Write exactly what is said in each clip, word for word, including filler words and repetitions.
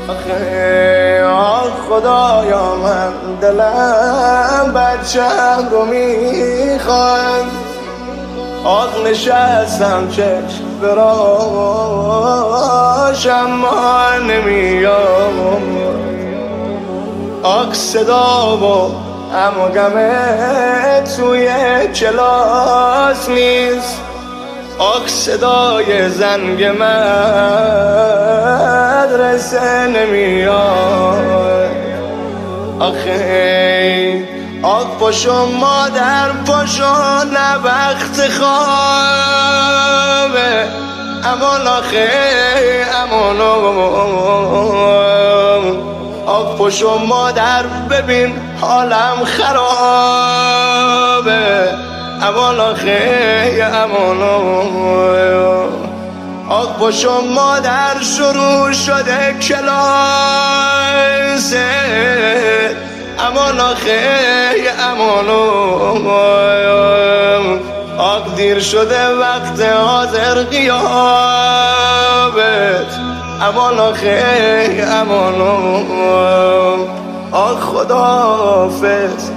آخه آه خدایا من دلم بچه‌م رو میخواد، آخ نشستم چشم براش اما نمیاد، آخ صدا و اما گمه توی کلاس نیست، آخ صدای زنگ مدرسه نمیاد. آخه آخ پاشو مادر پاشو نه وقت خوابه، امان آخه امان آخ پاشو مادر ببین حالم خرابه، امان آخه امان آخ پاشو مادر شروع شده کلاسه، امان آخه امان آخ دیر شده وقت حاضر غیابت، امان آخه امان آخ خداحافظ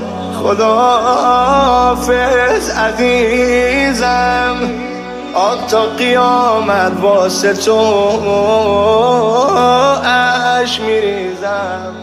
خداحافظ عزیزم، آخ تا قیامت واسه تو اشک میریزم.